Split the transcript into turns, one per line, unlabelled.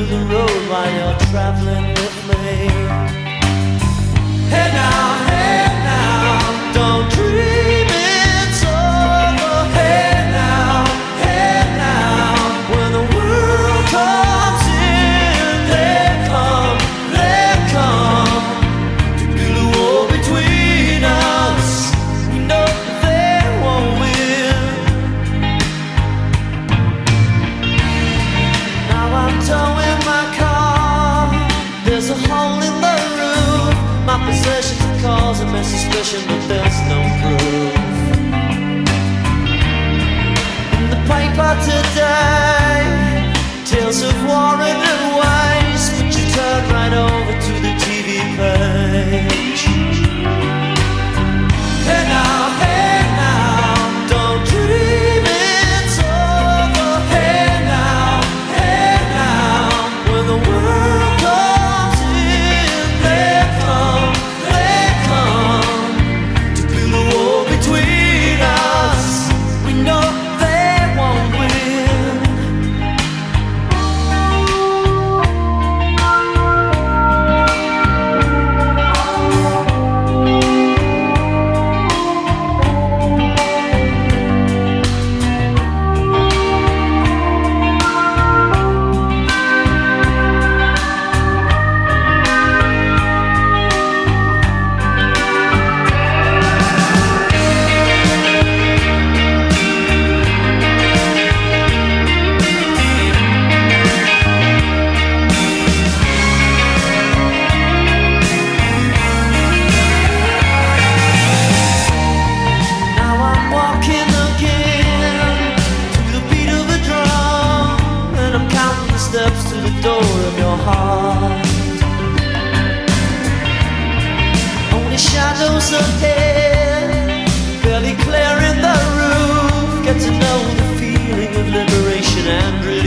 the road while you're traveling with me. Hey now, don't dream it's over. Hey now, when the world comes in, they come to build a wall between us. We know they won't win. Now I'm towing my car. There's a hole in the roof. My possessions are causing me suspicion, but there's no proof. In the paper today, tales of war and waste, but you turn right over to the TV page. Hey now, don't dream it's over. Hey now, when the world comes in, they come to build a wall between us. We know they won't win. Now I'm walking again to the beat of a drum, and I'm counting the steps to the door of your heart. Only shadows ahead, barely clearing the roof. Get to know the feeling of liberation and